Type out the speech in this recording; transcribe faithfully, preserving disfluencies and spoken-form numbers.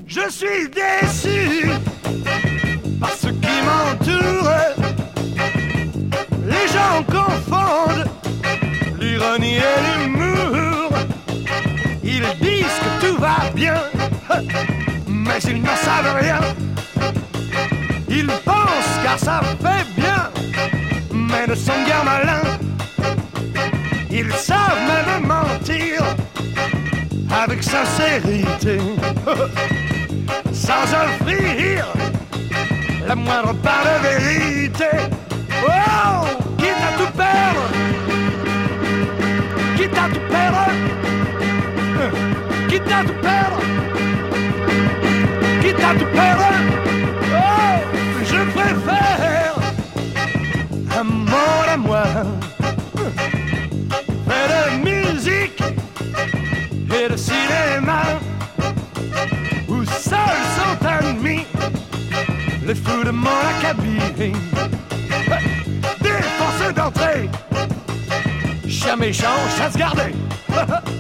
Je suis déçu par ce qui m'entoure. Les gens confondent l'ironie et l'humour. Ils disent que tout va bien, mais ils n'en savent rien. Ils pensent car ça fait bien, mais ne sont guère malins. Ils savent même mentir avec sincérité, sans offrir la moindre part de vérité. Oh, quitte à tout perdre, quitte à tout perdre, quitte à tout perdre, quitte à tout perdre. Oh, je préfère un monde à moi, fait de musique et de cinéma, où seuls sont admis les fous de mon acabit. Des forces d'entrée, chien méchant, chasse gardée.